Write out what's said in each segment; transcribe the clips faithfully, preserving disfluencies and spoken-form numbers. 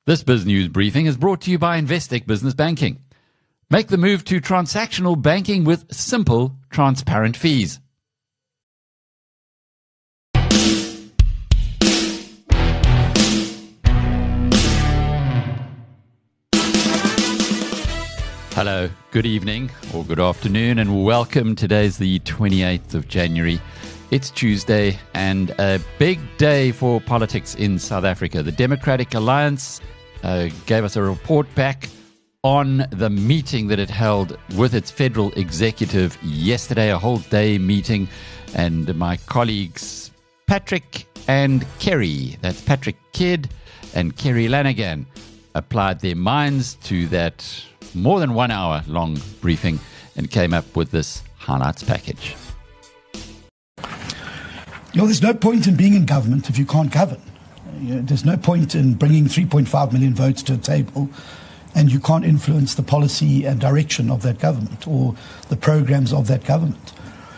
This BizNews briefing is brought to you by Investec Business Banking. Make the move to transactional banking with simple, transparent fees. Hello, good evening or good afternoon and welcome. Today's the twenty-eighth of January. It's Tuesday and a big day for politics in South Africa. The Democratic Alliance uh, gave us a report back on the meeting that it held with its federal executive yesterday, a whole day meeting. And my colleagues Patrick and Kerry, that's Patrick Kidd and Kerry Lanigan, applied their minds to that more than one hour long briefing and came up with this highlights package. You know, there's no point in being in government if you can't govern. You know, there's no point in bringing three point five million votes to a table and you can't influence the policy and direction of that government or the programs of that government.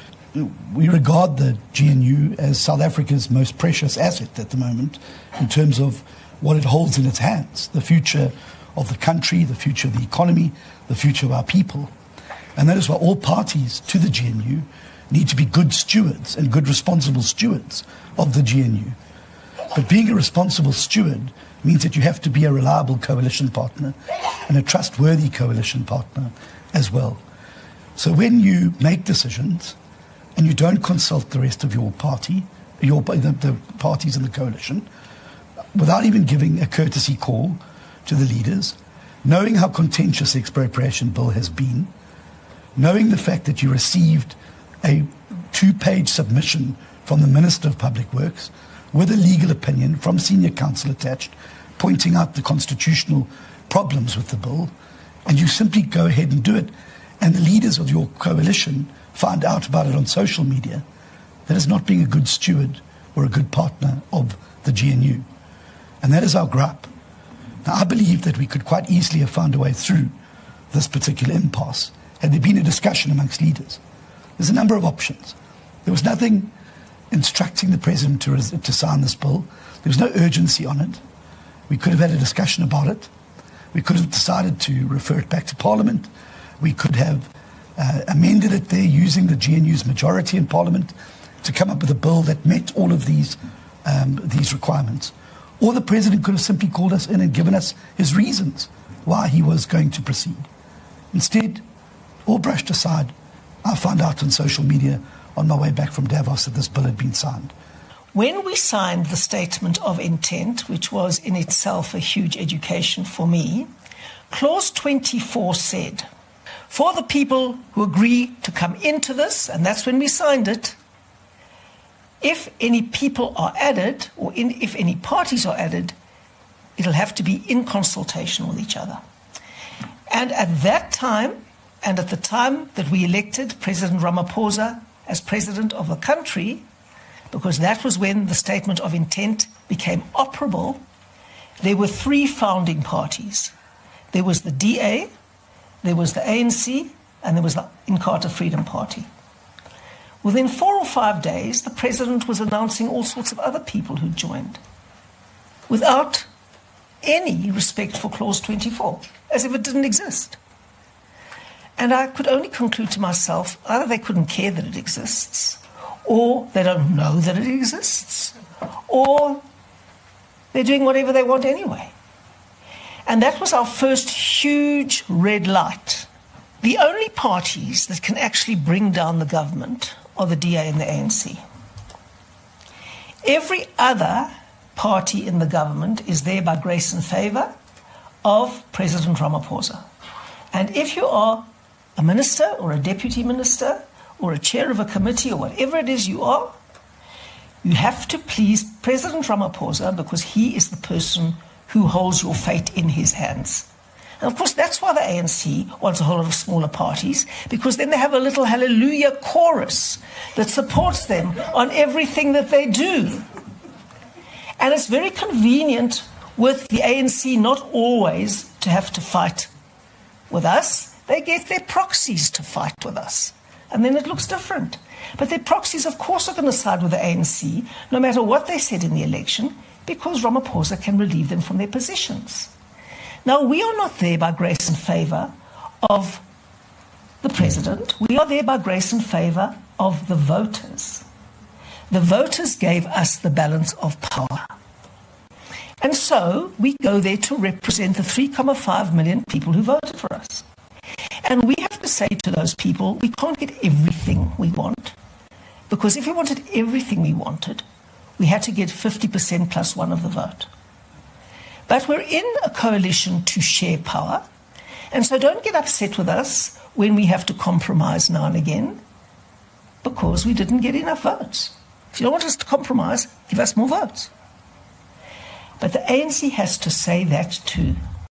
We regard the G N U as South Africa's most precious asset at the moment in terms of what it holds in its hands, the future of the country, the future of the economy, the future of our people. And that is why all parties to the G N U need to be good stewards and good responsible stewards of the G N U. But being a responsible steward means that you have to be a reliable coalition partner and a trustworthy coalition partner as well. So when you make decisions and you don't consult the rest of your party, your, the, the parties in the coalition, without even giving a courtesy call to the leaders, knowing how contentious the expropriation bill has been, knowing the fact that you received a two-page submission from the Minister of Public Works with a legal opinion from senior counsel attached, pointing out the constitutional problems with the bill, and you simply go ahead and do it, and the leaders of your coalition find out about it on social media, that is not being a good steward or a good partner of the G N U. And that is our gripe. Now, I believe that we could quite easily have found a way through this particular impasse had there been a discussion amongst leaders. There's a number of options. There was nothing instructing the President to, res- to sign this bill. There was no urgency on it. We could have had a discussion about it. We could have decided to refer it back to Parliament. We could have uh, amended it there using the G N U's majority in Parliament to come up with a bill that met all of these, um, these requirements. Or the President could have simply called us in and given us his reasons why he was going to proceed. Instead, all brushed aside. I found out on social media on my way back from Davos that this bill had been signed. When we signed the statement of intent, which was in itself a huge education for me, clause twenty-four said, for the people who agree to come into this, and that's when we signed it, if any people are added, or in, if any parties are added, it'll have to be in consultation with each other. And at that time, and at the time that we elected President Ramaphosa as president of the country, because that was when the statement of intent became operable, there were three founding parties. There was the D A, there was the A N C, and there was the Inkatha Freedom Party. Within four or five days, the president was announcing all sorts of other people who joined, without any respect for clause twenty-four, as if it didn't exist. And I could only conclude to myself, either they couldn't care that it exists, or they don't know that it exists, or they're doing whatever they want anyway. And that was our first huge red light. The only parties that can actually bring down the government are the D A and the A N C. Every other party in the government is there by grace and favour of President Ramaphosa. And if you are a minister or a deputy minister or a chair of a committee or whatever it is you are, you have to please President Ramaphosa because he is the person who holds your fate in his hands. And of course, that's why the A N C wants a whole lot of smaller parties, because then they have a little hallelujah chorus that supports them on everything that they do. And it's very convenient with the A N C not always to have to fight with us. They get their proxies to fight with us. And then it looks different. But their proxies, of course, are going to side with the A N C, no matter what they said in the election, because Ramaphosa can relieve them from their positions. Now, we are not there by grace and favour of the president. We are there by grace and favour of the voters. The voters gave us the balance of power. And so we go there to represent the three point five million people who voted for us. And we have to say to those people, we can't get everything we want. Because if we wanted everything we wanted, we had to get fifty percent plus one of the vote. But we're in a coalition to share power. And so don't get upset with us when we have to compromise now and again, because we didn't get enough votes. If you don't want us to compromise, give us more votes. But the A N C has to say that too.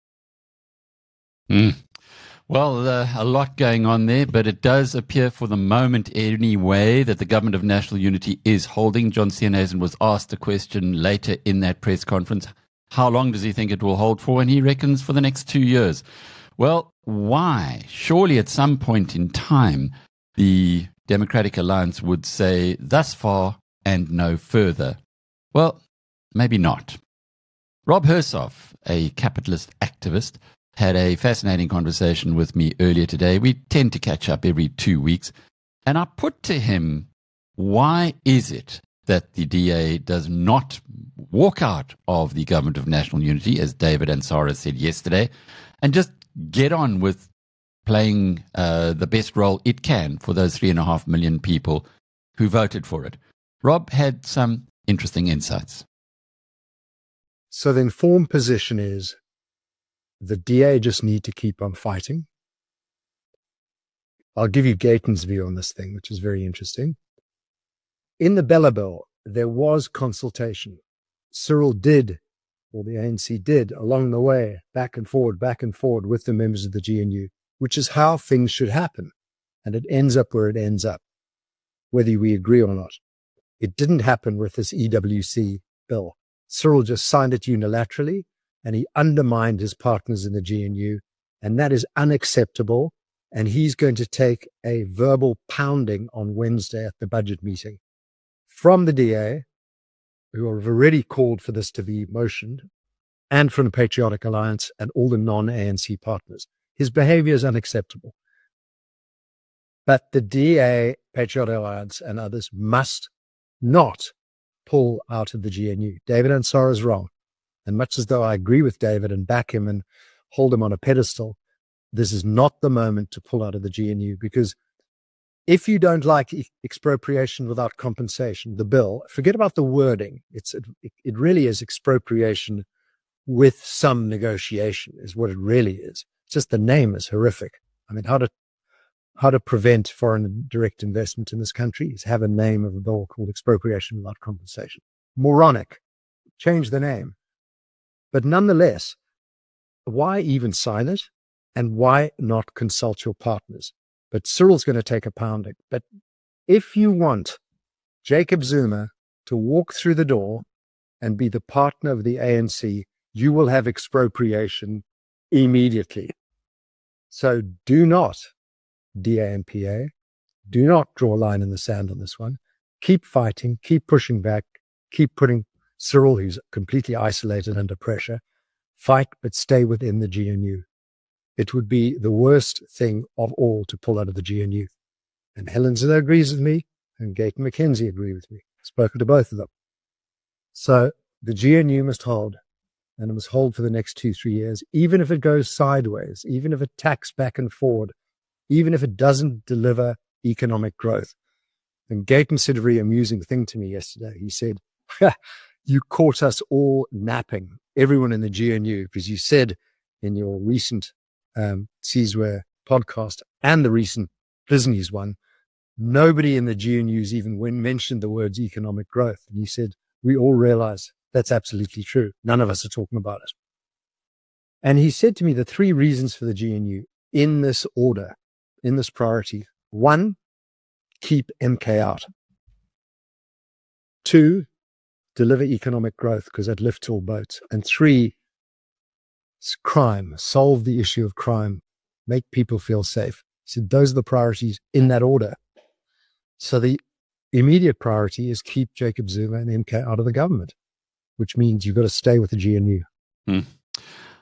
Mm. Well, uh, a lot going on there, but it does appear for the moment anyway that the Government of National Unity is holding. John Steenhuisen was asked a question later in that press conference. How long does he think it will hold for? And he reckons for the next two years. Well, why? Surely at some point in time, the Democratic Alliance would say thus far and no further. Well, maybe not. Rob Hersov, a capitalist activist, had a fascinating conversation with me earlier today. We tend to catch up every two weeks. And I put to him, why is it that the D A does not walk out of the Government of National Unity, as David Ansara said yesterday, and just get on with playing uh, the best role it can for those three and a half million people who voted for it? Rob had some interesting insights. So the informed position is the D A just need to keep on fighting. I'll give you Gayton's view on this thing, which is very interesting. In the Bella Bill, there was consultation. Cyril did, or the A N C did, along the way, back and forward, back and forward with the members of the G N U, which is how things should happen. And it ends up where it ends up, whether we agree or not. It didn't happen with this E W C bill. Cyril just signed it unilaterally, and he undermined his partners in the G N U, and that is unacceptable. And he's going to take a verbal pounding on Wednesday at the budget meeting from the D A, who have already called for this to be motioned, and from the Patriotic Alliance and all the non-A N C partners. His behavior is unacceptable. But the D A, Patriotic Alliance, and others must not pull out of the G N U. David Ansara is wrong. And much as though I agree with David and back him and hold him on a pedestal, this is not the moment to pull out of the G N U, because if you don't like expropriation without compensation, the bill, forget about the wording. It's it, it really is expropriation with some negotiation is what it really is. Just the name is horrific. I mean, how to how to prevent foreign direct investment in this country is have a name of a bill called expropriation without compensation. Moronic. Change the name. But nonetheless, why even sign it? And why not consult your partners? But Cyril's going to take a pounding. But if you want Jacob Zuma to walk through the door and be the partner of the A N C, you will have expropriation immediately. So do not, D A and P A, do not draw a line in the sand on this one. Keep fighting, keep pushing back, keep putting Cyril, who's completely isolated under pressure, fight, but stay within the G N U. It would be the worst thing of all to pull out of the G N U. And Helen Zille agrees with me, and Gayton McKenzie agree with me. I've spoken to both of them. So the G N U must hold, and it must hold for the next two, three years, even if it goes sideways, even if it tacks back and forward, even if it doesn't deliver economic growth. And Gayton said a very amusing thing to me yesterday. He said, you caught us all napping, everyone in the G N U, because you said in your recent um, Sizwe podcast and the recent Disney's one, nobody in the G N U's even when mentioned the words economic growth. And you said, we all realize that's absolutely true. None of us are talking about it. And he said to me the three reasons for the G N U in this order, in this priority. One, keep M K out. Two, deliver economic growth because that lifts all boats. And three, crime, solve the issue of crime, make people feel safe. He said those are the priorities in that order. So the immediate priority is keep Jacob Zuma and M K out of the government, which means you've got to stay with the G N U. Hmm.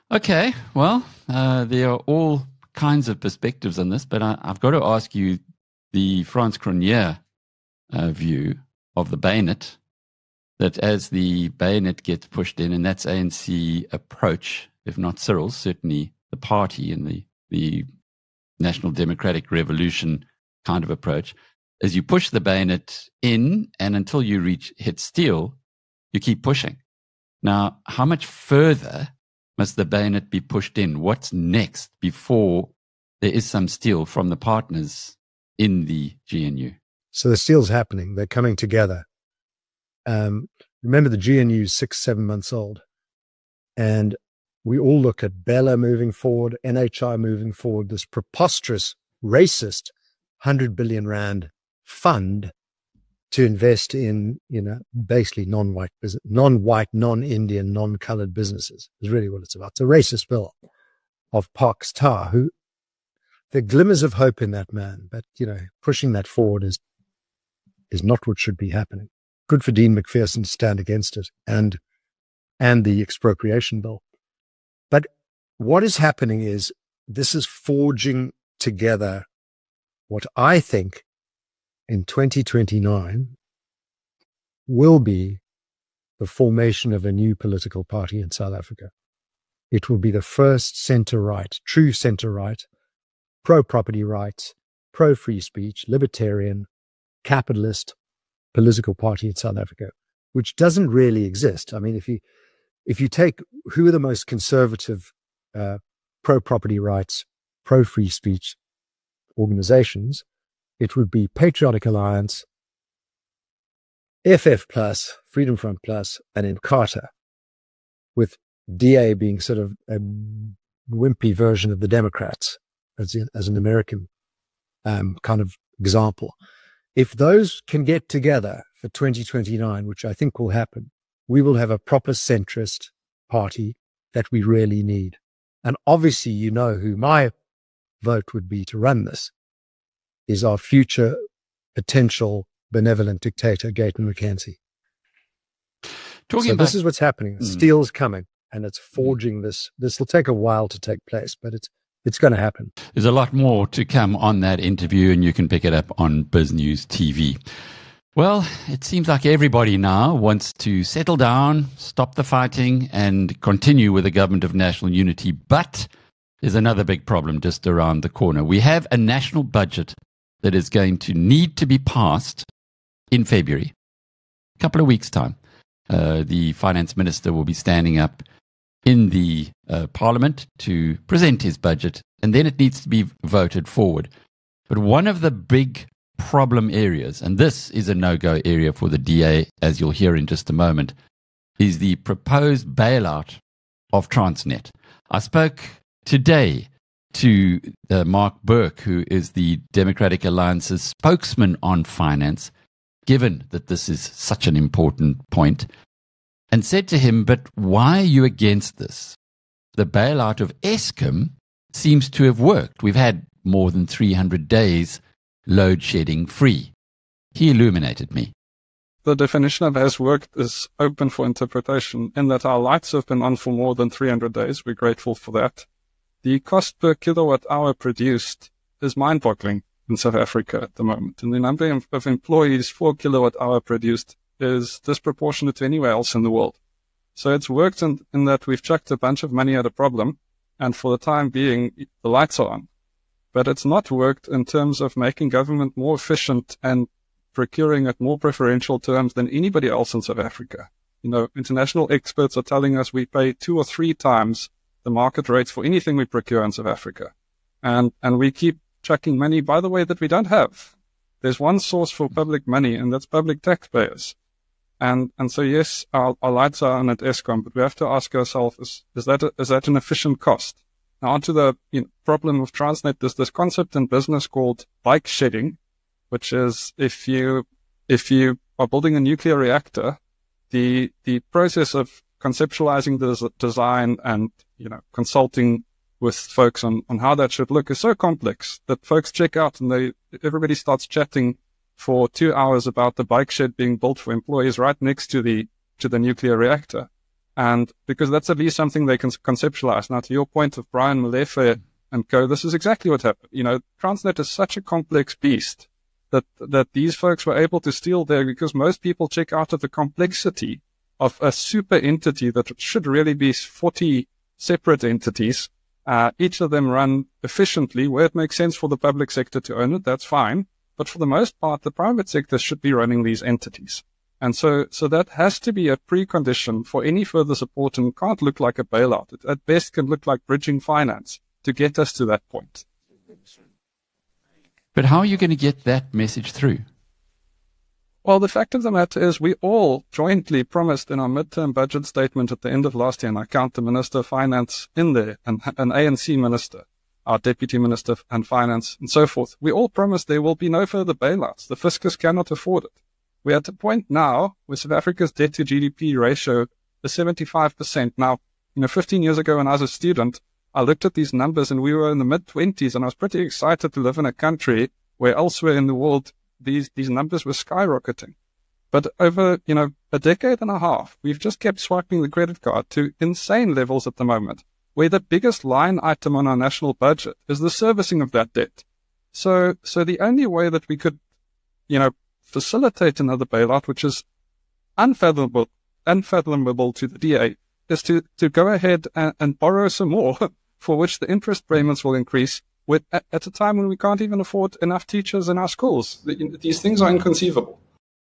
Okay, well, uh, there are all kinds of perspectives on this, but I, I've got to ask you the Frans Cronje uh, view of the bayonet, that as the bayonet gets pushed in, and that's A N C approach, if not Cyril's, certainly the party and the, the National Democratic Revolution kind of approach, as you push the bayonet in and until you reach hit steel, you keep pushing. Now, how much further must the bayonet be pushed in? What's next before there is some steel from the partners in the G N U? So the steel's happening. They're coming together. Um, remember, the G N U is six, seven months old. And we all look at Bella moving forward, N H I moving forward, this preposterous, racist one hundred billion rand fund to invest in, you know, basically non-white business, non-white, non-Indian, non-colored businesses is really what it's about. It's a racist bill of Parks Tar, who there are glimmers of hope in that man, but, you know, pushing that forward is is not what should be happening. Good for Dean McPherson to stand against it and and the expropriation bill. But what is happening is this is forging together what I think in twenty twenty-nine will be the formation of a new political party in South Africa. It will be the first center-right, true center-right, pro-property rights, pro-free speech, libertarian, capitalist political party in South Africa, which doesn't really exist. I mean, if you if you take who are the most conservative uh, pro-property rights, pro-free speech organizations, it would be Patriotic Alliance, F F Plus, Freedom Front Plus, and Inkatha, with D A being sort of a wimpy version of the Democrats, as, in, as an American um, kind of example. If those can get together for twenty twenty-nine, which I think will happen, we will have a proper centrist party that we really need. And obviously, you know who my vote would be to run this, is our future potential benevolent dictator, Gayton McKenzie. Talking so about, this is what's happening. Mm. Steel's coming, and it's forging this. This will take a while to take place, but it's it's going to happen. There's a lot more to come on that interview, and you can pick it up on BizNews T V. Well, it seems like everybody now wants to settle down, stop the fighting, and continue with a government of national unity. But there's another big problem just around the corner. We have a national budget that is going to need to be passed in February, a couple of weeks' time. Uh, the finance minister will be standing up in the uh, parliament to present his budget, and then it needs to be voted forward. But one of the big problem areas, and this is a no-go area for the D A, as you'll hear in just a moment, is the proposed bailout of Transnet. I spoke today to uh, Mark Burke, who is the Democratic Alliance's spokesman on finance, given that this is such an important point, and said to him, but why are you against this? The bailout of Eskom seems to have worked. We've had more than three hundred days load shedding free. He illuminated me. The definition of has worked is open for interpretation in that our lights have been on for more than three hundred days. We're grateful for that. The cost per kilowatt hour produced is mind-boggling in South Africa at the moment. And the number of employees for kilowatt hour produced is disproportionate to anywhere else in the world. So it's worked in, in that we've chucked a bunch of money at a problem, and for the time being, the lights are on. But it's not worked in terms of making government more efficient and procuring at more preferential terms than anybody else in South Africa. You know, international experts are telling us we pay two or three times the market rates for anything we procure in South Africa. And, and we keep chucking money, by the way, that we don't have. There's one source for public money, and that's public taxpayers. And, and so, yes, our, our lights are on at Eskom, but we have to ask ourselves, is, is that, a, is that an efficient cost? Now, onto the you know, problem of Transnet, there's this concept in business called bike shedding, which is if you, if you are building a nuclear reactor, the, the process of conceptualizing the design and, you know, consulting with folks on, on how that should look is so complex that folks check out and they, everybody starts chatting for two hours about the bike shed being built for employees right next to the, to the nuclear reactor. And because that's at least something they can conceptualize. Now, to your point of Brian Molefe and co, this is exactly what happened. You know, Transnet is such a complex beast that, that these folks were able to steal there because most people check out of the complexity of a super entity that should really be forty separate entities. Uh, each of them run efficiently where it makes sense for the public sector to own it. That's fine. But for the most part, the private sector should be running these entities. And so, so that has to be a precondition for any further support, and can't look like a bailout. It at best can look like bridging finance to get us to that point. But how are you going to get that message through? Well, the fact of the matter is we all jointly promised in our midterm budget statement at the end of last year, and I count the Minister of Finance in there, and an A N C minister, our Deputy Minister and Finance, and so forth. We all promised there will be no further bailouts. The fiscus cannot afford it. We're at a point now where South Africa's debt to G D P ratio is seventy-five percent. Now, you know, fifteen years ago when I was a student, I looked at these numbers and we were in the mid-twenties, and I was pretty excited to live in a country where elsewhere in the world these, these numbers were skyrocketing. But over, you know, a decade and a half, we've just kept swiping the credit card to insane levels at the moment, where the biggest line item on our national budget is the servicing of that debt. So, so the only way that we could, you know, facilitate another bailout, which is unfathomable, unfathomable to the D A, is to, to go ahead and, and borrow some more, for which the interest payments will increase with, at, at a time when we can't even afford enough teachers in our schools. These things are inconceivable.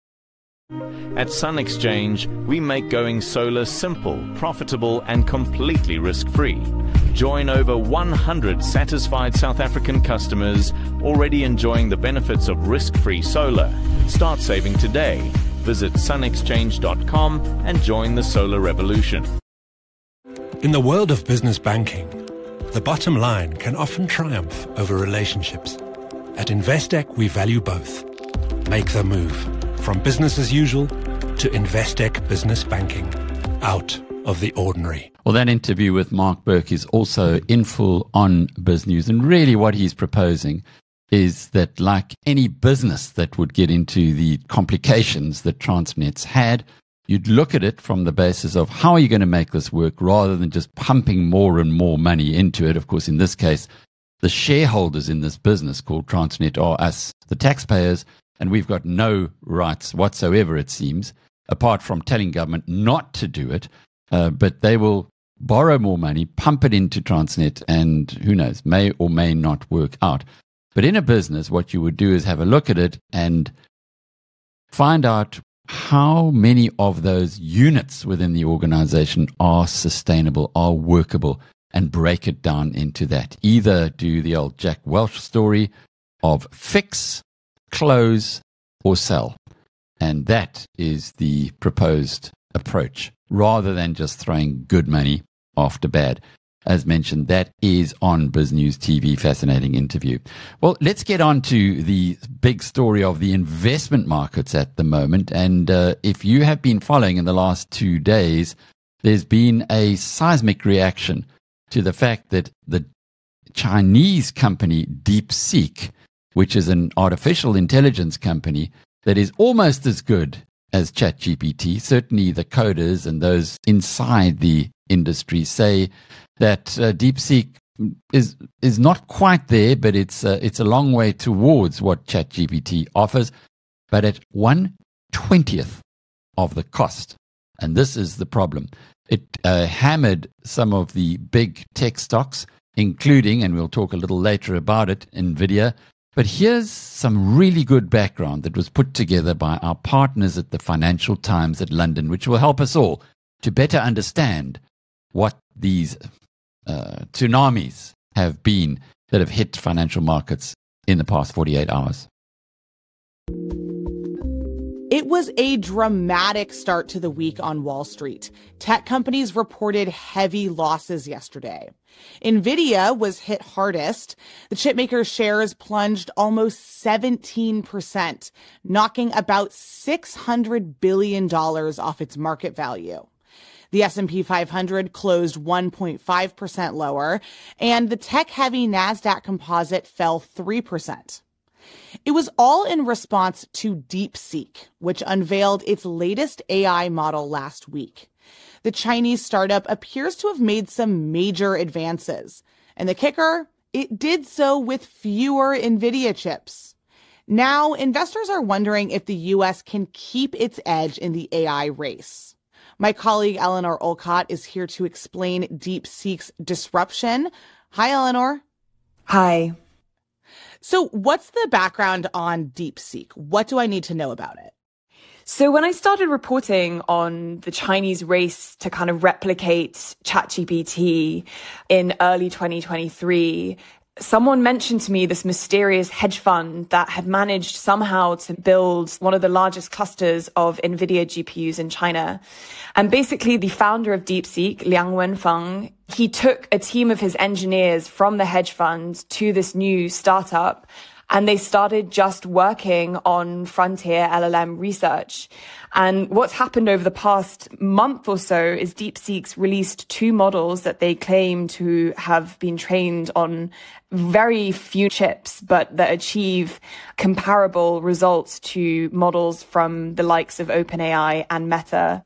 At Sun Exchange, we make going solar simple, profitable, and completely risk-free. Join over one hundred satisfied South African customers already enjoying the benefits of risk-free solar. Start saving today. Visit sun exchange dot com and join the solar revolution. In the world of business banking, the bottom line can often triumph over relationships. At Investec, we value both. Make the move from business as usual to Investec Business Banking. Out of the ordinary. Well, that interview with Mark Burke is also in full on BizNews. And really what he's proposing is that, like any business that would get into the complications that Transnet's had, you'd look at it from the basis of how are you going to make this work rather than just pumping more and more money into it. Of course, in this case, the shareholders in this business called Transnet are us, the taxpayers, and we've got no rights whatsoever, it seems, apart from telling government not to do it. Uh, but they will borrow more money, pump it into Transnet, and who knows, may or may not work out. But in a business, what you would do is have a look at it and find out how many of those units within the organization are sustainable, are workable, and break it down into that. Either do the old Jack Welch story of fix, close, or sell. And that is the proposed approach, rather than just throwing good money after bad. As mentioned, that is on BizNews T V. Fascinating interview. Well, let's get on to the big story of the investment markets at the moment. And uh, if you have been following in the last two days, there's been a seismic reaction to the fact that the Chinese company DeepSeek, which is an artificial intelligence company that is almost as good as ChatGPT, certainly the coders and those inside the industry say that uh, DeepSeek is is not quite there, but it's uh, it's a long way towards what ChatGPT offers, but at one twentieth of the cost. And this is the problem. It uh, hammered some of the big tech stocks, including, and we'll talk a little later about it, NVIDIA. But here's some really good background that was put together by our partners at the Financial Times at London, which will help us all to better understand what these uh, tsunamis have been that have hit financial markets in the past forty-eight hours. It was a dramatic start to the week on Wall Street. Tech companies reported heavy losses yesterday. NVIDIA was hit hardest. The chipmaker's shares plunged almost seventeen percent, knocking about six hundred billion dollars off its market value. The S and P five hundred closed one point five percent lower, and the tech-heavy NASDAQ composite fell three percent. It was all in response to DeepSeek, which unveiled its latest A I model last week. the Chinese startup appears to have made some major advances. And the kicker, it did so with fewer NVIDIA chips. Now, investors are wondering if the U S can keep its edge in the A I race. My colleague Eleanor Olcott is here to explain DeepSeek's disruption. Hi, Eleanor. Hi. So what's the background on DeepSeek? What do I need to know about it? So when I started reporting on the Chinese race to kind of replicate ChatGPT in early twenty twenty-three, someone mentioned to me this mysterious hedge fund that had managed somehow to build one of the largest clusters of NVIDIA G P Us in China. And basically the founder of DeepSeek, Liang Wenfeng, he took a team of his engineers from the hedge fund to this new startup, and they started just working on frontier L L M research. And what's happened over the past month or so is DeepSeek's released two models that they claim to have been trained on very few chips, but that achieve comparable results to models from the likes of OpenAI and Meta.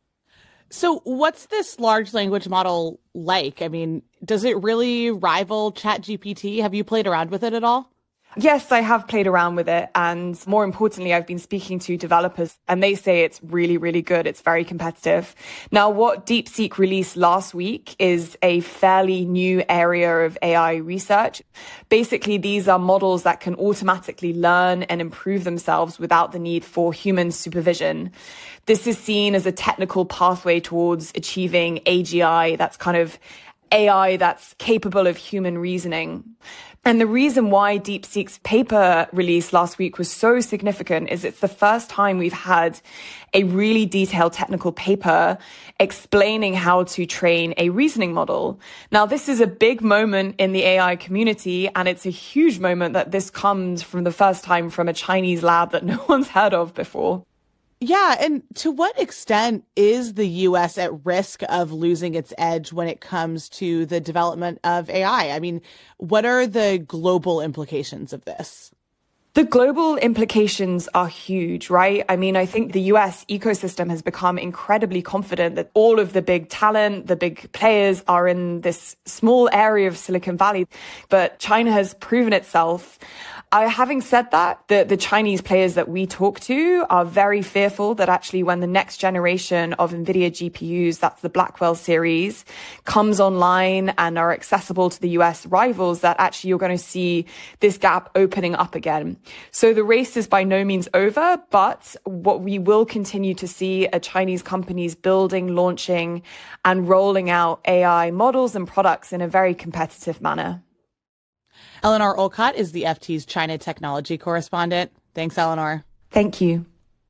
So what's this large language model like? I mean, does it really rival ChatGPT? Have you played around with it at all? Yes, I have played around with it. And more importantly, I've been speaking to developers and they say it's really, really good. It's very competitive. Now, what DeepSeek released last week is a fairly new area of A I research. Basically, these are models that can automatically learn and improve themselves without the need for human supervision. This is seen as a technical pathway towards achieving A G I, that's kind of A I that's capable of human reasoning. And the reason why DeepSeek's paper release last week was so significant is it's the first time we've had a really detailed technical paper explaining how to train a reasoning model. Now, this is a big moment in the A I community, and it's a huge moment that this comes from the first time from a Chinese lab that no one's heard of before. Yeah, and to what extent is the U S at risk of losing its edge when it comes to the development of A I? I mean, what are the global implications of this? The global implications are huge, right? I mean, I think the U S ecosystem has become incredibly confident that all of the big talent, the big players are in this small area of Silicon Valley. But China has proven itself. Uh, having said that, the, the Chinese players that we talk to are very fearful that actually when the next generation of NVIDIA G P Us, that's the Blackwell series, comes online and are accessible to the U S rivals, that actually you're going to see this gap opening up again. So the race is by no means over, but what we will continue to see are Chinese companies building, launching, and rolling out A I models and products in a very competitive manner. Eleanor Olcott is the F T's China technology correspondent. Thanks, Eleanor. Thank you.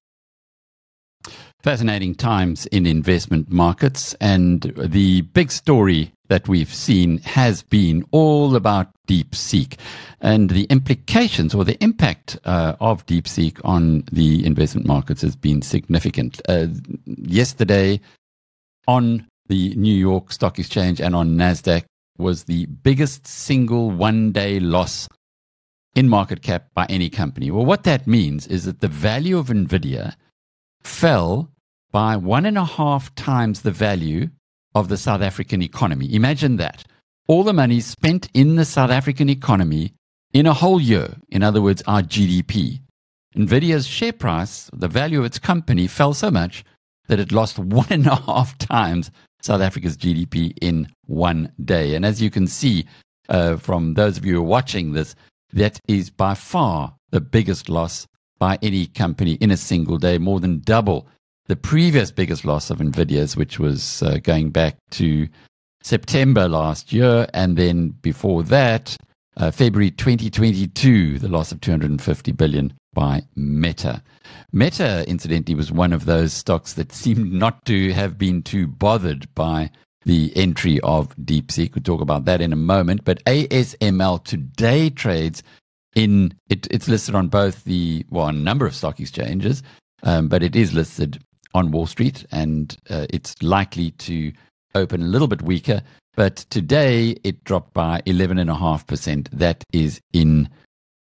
Fascinating times in investment markets, and the big story that we've seen has been all about DeepSeek and the implications or the impact uh, of DeepSeek on the investment markets has been significant. Uh, yesterday on the New York Stock Exchange and on NASDAQ was the biggest single one-day loss in market cap by any company. Well, what that means is that the value of NVIDIA fell by one and a half times the value of the South African economy. Imagine that. All the money spent in the South African economy in a whole year, in other words, our G D P. NVIDIA's share price, the value of its company, fell so much that it lost one and a half times South Africa's G D P in one day. And as you can see uh, from those of you who are watching this, that is by far the biggest loss by any company in a single day, more than double the previous biggest loss of NVIDIA's, which was uh, going back to September last year. And then before that, uh, February twenty twenty-two, the loss of two hundred fifty billion dollars by Meta. Meta, incidentally, was one of those stocks that seemed not to have been too bothered by the entry of DeepSeek. We'll talk about that in a moment. But A S M L today trades in, it, it's listed on both the, well, a number of stock exchanges, um, but it is listed on Wall Street, and uh, it's likely to open a little bit weaker. But today it dropped by eleven point five percent. That is in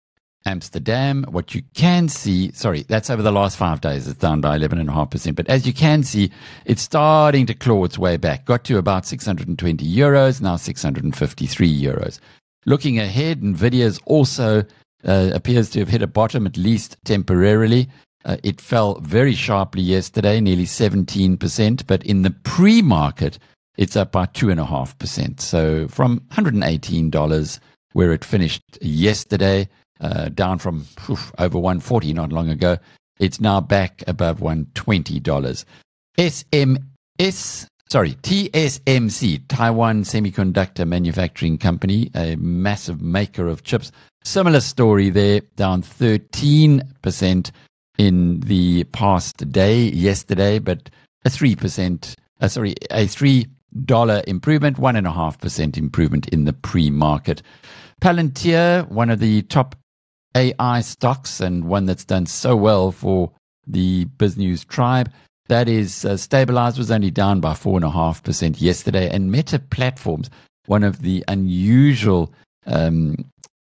Amsterdam. What you can see, sorry, that's over the last five days. It's down by eleven point five percent. But as you can see, it's starting to claw its way back. Got to about six hundred twenty euros, now six hundred fifty-three euros. Looking ahead, NVIDIA's also uh, appears to have hit a bottom, at least temporarily. Uh, it fell very sharply yesterday, nearly seventeen percent. But in the pre-market, it's up by two point five percent. So from one hundred eighteen dollars, where it finished yesterday, uh, down from oof, over one hundred forty dollars not long ago, it's now back above one hundred twenty dollars. S M S, sorry, T S M C, Taiwan Semiconductor Manufacturing Company, a massive maker of chips. Similar story there, down thirteen percent in the past day, yesterday, but a three percent, uh, sorry, a three dollar improvement, one point five percent improvement in the pre-market. Palantir, one of the top A I stocks and one that's done so well for the BizNews tribe, that is uh, stabilized, was only down by four point five percent yesterday. And Meta Platforms, one of the unusual um,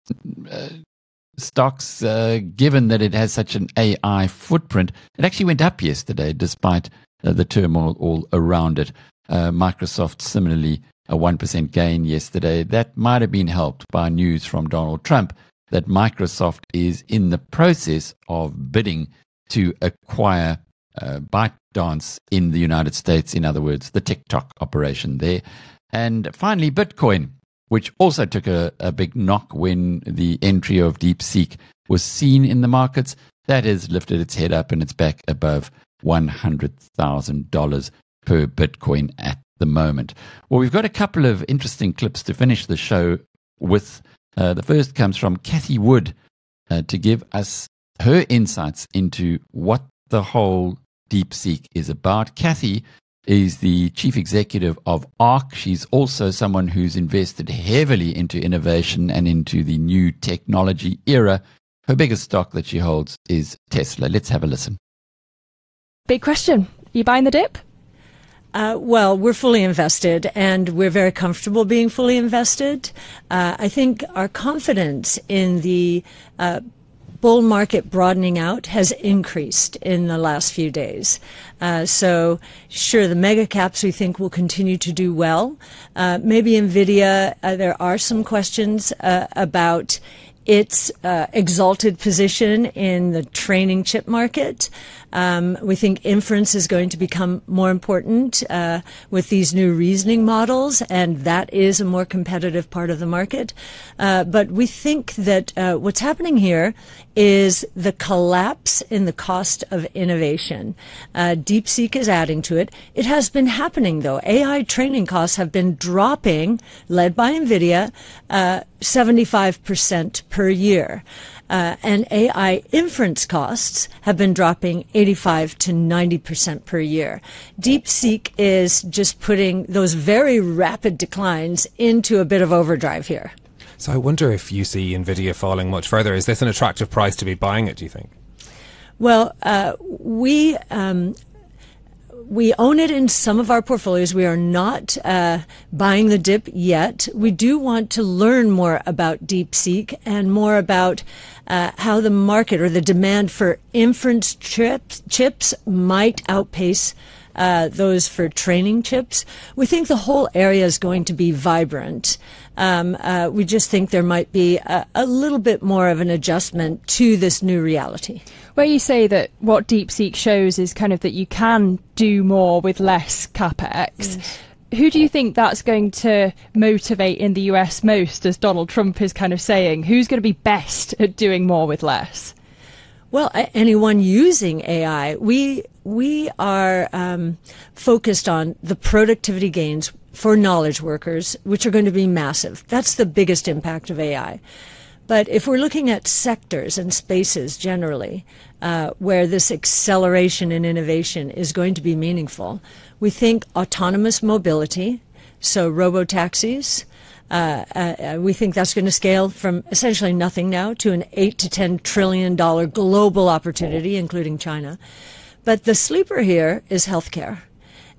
uh, stocks, uh, given that it has such an A I footprint, it actually went up yesterday despite uh, the turmoil all around it. Uh, Microsoft, similarly, a one percent gain yesterday. That might have been helped by news from Donald Trump that Microsoft is in the process of bidding to acquire uh, ByteDance in the United States, in other words, the TikTok operation there. And finally, Bitcoin, which also took a, a big knock when the entry of DeepSeek was seen in the markets. That has lifted its head up and it's back above one hundred thousand dollars per Bitcoin at the moment. Well, we've got a couple of interesting clips to finish the show with. Uh, the first comes from Kathy Wood uh, to give us her insights into what the whole DeepSeek is about. Kathy is the chief executive of ARK. She's also someone who's invested heavily into innovation and into the new technology era. Her biggest stock that she holds is Tesla. Let's have a listen. Big question. Are you buying the dip? Uh, well, we're fully invested, and we're very comfortable being fully invested. Uh, I think our confidence in the uh, bull market broadening out has increased in the last few days. Uh, so, sure, the mega caps we think will continue to do well. Uh, maybe NVIDIA, uh, there are some questions uh, about its uh, exalted position in the training chip market. Um, we think inference is going to become more important uh, with these new reasoning models, and that is a more competitive part of the market. Uh, but we think that uh, what's happening here is the collapse in the cost of innovation. Uh, DeepSeek is adding to it. It has been happening, though. A I training costs have been dropping, led by NVIDIA, uh, seventy-five percent per year. Uh, and A I inference costs have been dropping eighty-five to ninety percent per year. DeepSeek is just putting those very rapid declines into a bit of overdrive here. So I wonder if you see NVIDIA falling much further. Is this an attractive price to be buying it, do you think? Well, uh, we... Um, We own it in some of our portfolios. We are not uh, buying the dip yet. We do want to learn more about DeepSeek and more about uh, how the market or the demand for inference chips, chips might outpace uh, those for training chips. We think the whole area is going to be vibrant. Um, uh, we just think there might be a, a little bit more of an adjustment to this new reality. Where you say that what DeepSeek shows is kind of that you can do more with less capex. Yes. Who do you think that's going to motivate in the U S most, as Donald Trump is kind of saying? Who's going to be best at doing more with less? Well, anyone using A I. We we are um, focused on the productivity gains for knowledge workers, which are going to be massive. That's the biggest impact of A I. But if we're looking at sectors and spaces generally, uh, where this acceleration in innovation is going to be meaningful, we think autonomous mobility, so robo-taxis, uh, uh, we think that's going to scale from essentially nothing now to an eight to ten trillion dollar global opportunity, including China. But the sleeper here is healthcare.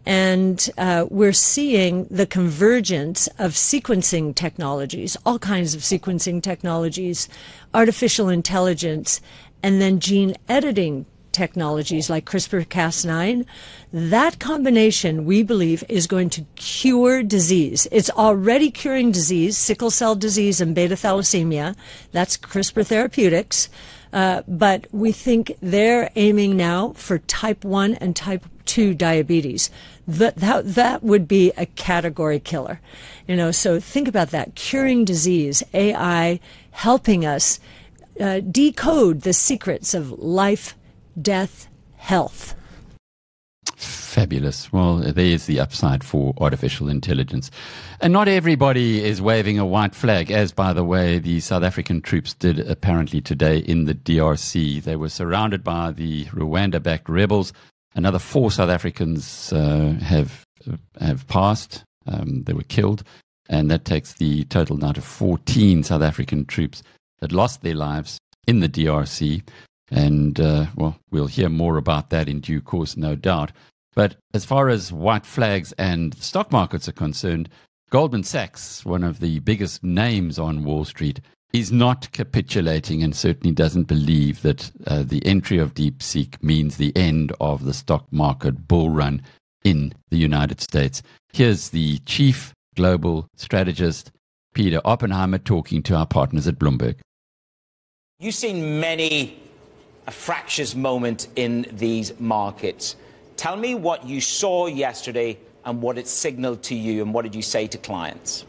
And uh, we're seeing the convergence of sequencing technologies, all kinds of sequencing technologies, artificial intelligence, and then gene editing technologies like CRISPR Cas nine. That combination, we believe, is going to cure disease. It's already curing disease, sickle cell disease and beta thalassemia. That's CRISPR Therapeutics. Uh, but we think they're aiming now for type one and type two diabetes. That, that, that would be a category killer. You know, so think about that. Curing disease, A I helping us uh, decode the secrets of life, death, health. Fabulous. Well, there's the upside for artificial intelligence. And not everybody is waving a white flag, as, by the way, the South African troops did apparently today in the D R C. They were surrounded by the Rwanda-backed rebels. Another four South Africans uh, have have passed. Um, they were killed. And that takes the total now to fourteen South African troops that lost their lives in the D R C. And, uh, well, we'll hear more about that in due course, no doubt. But as far as white flags and stock markets are concerned, Goldman Sachs, one of the biggest names on Wall Street, is not capitulating and certainly doesn't believe that uh, the entry of DeepSeek means the end of the stock market bull run in the United States. Here's the chief global strategist, Peter Oppenheimer, talking to our partners at Bloomberg. You've seen many a fractious moment in these markets. Tell me what you saw yesterday and what it signaled to you, and what did you say to clients?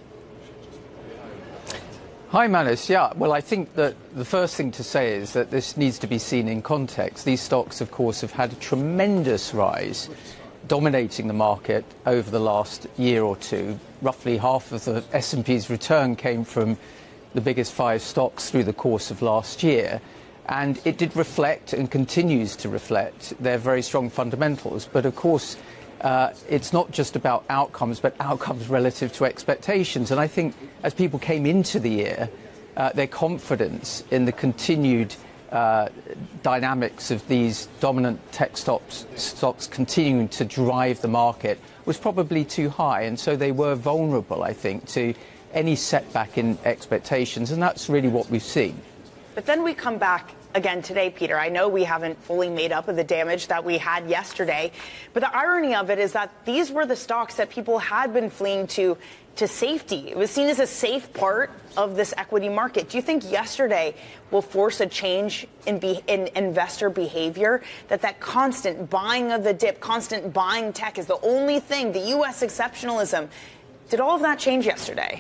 Hi, Manus. Yeah, well, I think that the first thing to say is that this needs to be seen in context. These stocks, of course, have had a tremendous rise, dominating the market over the last year or two. Roughly half of the S and P's return came from the biggest five stocks through the course of last year. And it did reflect and continues to reflect their very strong fundamentals. But of course, uh, it's not just about outcomes, but outcomes relative to expectations. And I think as people came into the year, uh, their confidence in the continued uh, dynamics of these dominant tech stocks, stocks continuing to drive the market was probably too high. And so they were vulnerable, I think, to any setback in expectations. And that's really what we've seen. But then we come back again today, Peter. I know we haven't fully made up of the damage that we had yesterday, but the irony of it is that these were the stocks that people had been fleeing to to safety. It was seen as a safe part of this equity market. Do you think yesterday will force a change in, be, in investor behavior, that that constant buying of the dip, constant buying tech is the only thing, the U S exceptionalism, did all of that change yesterday?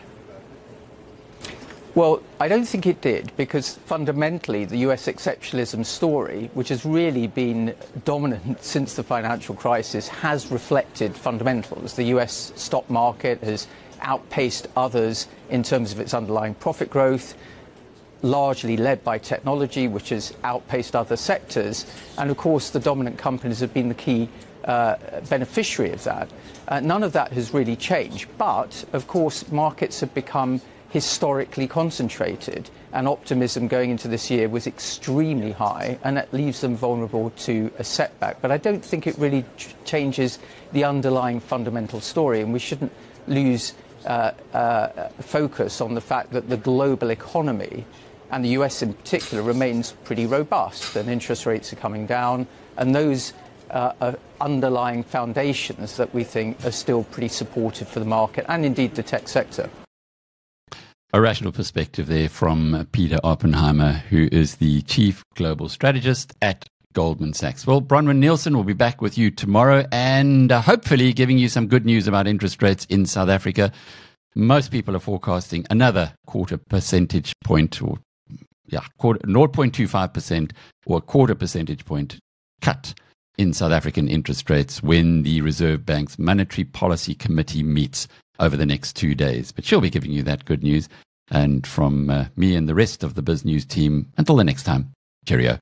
Well, I don't think it did, because fundamentally the U S exceptionalism story, which has really been dominant since the financial crisis, has reflected fundamentals. The U S stock market has outpaced others in terms of its underlying profit growth, largely led by technology, which has outpaced other sectors. And of course, the dominant companies have been the key uh, beneficiary of that. Uh, none of that has really changed. But of course, markets have become historically concentrated, and optimism going into this year was extremely high, and that leaves them vulnerable to a setback. But I don't think it really ch- changes the underlying fundamental story, and we shouldn't lose uh, uh, focus on the fact that the global economy, and the U S in particular, remains pretty robust, and interest rates are coming down, and those uh, are underlying foundations that we think are still pretty supportive for the market, and indeed the tech sector. A rational perspective there from Peter Oppenheimer, who is the Chief Global Strategist at Goldman Sachs. Well, Bronwyn Nielsen will be back with you tomorrow, and uh, hopefully giving you some good news about interest rates in South Africa. Most people are forecasting another quarter percentage point, or yeah, quarter, zero point two five percent or a quarter percentage point cut in South African interest rates when the Reserve Bank's Monetary Policy Committee meets over the next two days. But she'll be giving you that good news. And from uh, me and the rest of the Biz News team, until the next time, cheerio.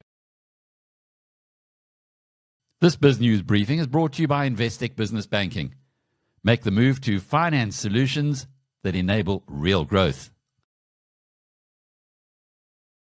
This Biz News briefing is brought to you by Investec Business Banking. Make the move to finance solutions that enable real growth.